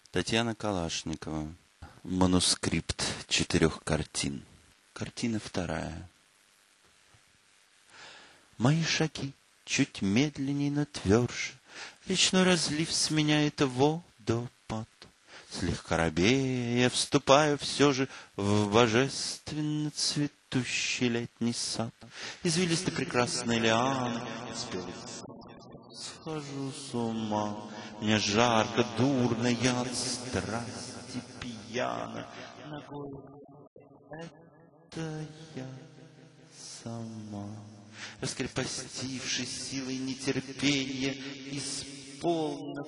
Татьяна Калашникова. Манускрипт 4 картин. Картина 2. Мои шаги чуть медленнее, но тверже. Речной разлив сменяет водопад. Слегка робея я вступаю все же в божественно цветущий летний сад. Извилисто прекрасные лианы, схожу с ума. Мне жарко, дурно, я от страсти пьяна. Ногой это я сама. Раскрепостившись силой нетерпения, исполнена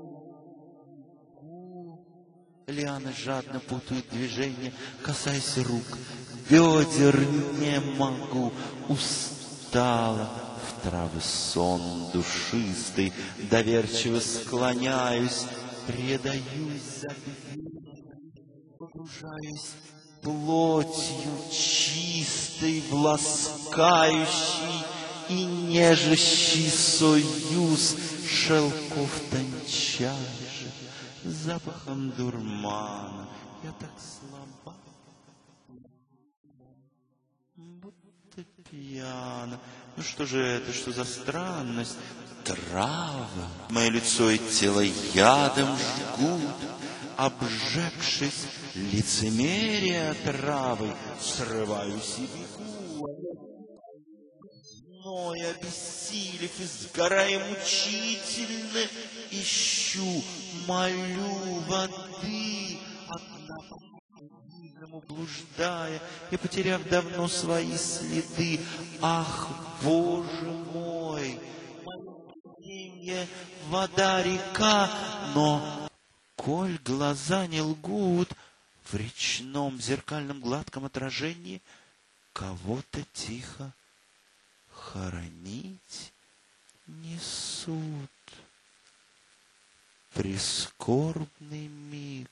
порыву. Лианы жадно путают движения, касаясь рук. Бедер не могу, устала. В травы сон душистый, доверчиво склоняюсь, предаюсь забвению, погружаюсь плотью чистой, в ласкающий и нежащий союз шелков тончайших, запахом дурмана. Я так слаба, будто пьяна. Ну что же это, что за странность? Трава мое лицо и тело ядом жгут. Обжегшись лицемерие травой, срываюсь и бегу. Зной обессилев, изгорая мучительно, ищу, молю воды, одна по блуждая и потеряв давно свои следы. Ах, Боже мой, мое вода, река, но коль глаза не лгут, в речном зеркальном гладком отражении кого-то тихо хоронить несут. Прискорбный миг,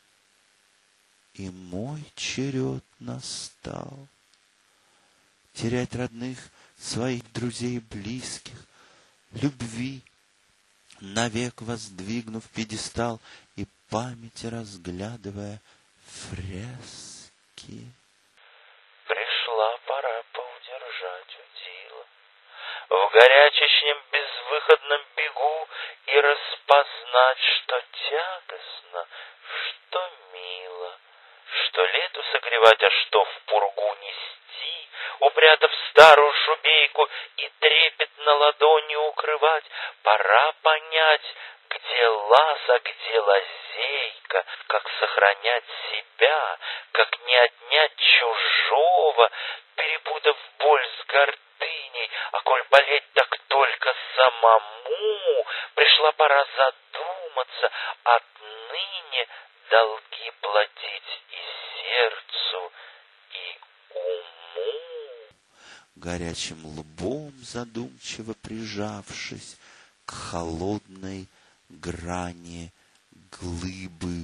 и мой черед настал. Терять родных, своих друзей и близких, любви, навек воздвигнув пьедестал и памяти разглядывая фрески. Пришла пора поудержать удила. В горячечном безвыходном бегу и распознать, что тягостно, что мило, что лету согревать, а что в пургу нести, упрятав старую шубейку и трепет на ладони укрывать. Пора понять, где лаз, а где лазейка, как сохранять себя, как не отнять чужого, перепутав боль с гордыней, а коль болеть так только самому, пришла пора задуматься, отныне долги платить и сердцу, и уму. Горячим лбом задумчиво прижавшись к холодной грани глыбы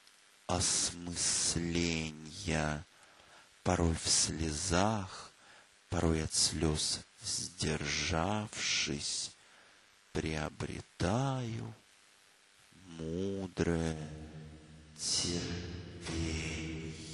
осмысления, порой в слезах, порой от слез сдержавшись, приобретаю мудрое терпение.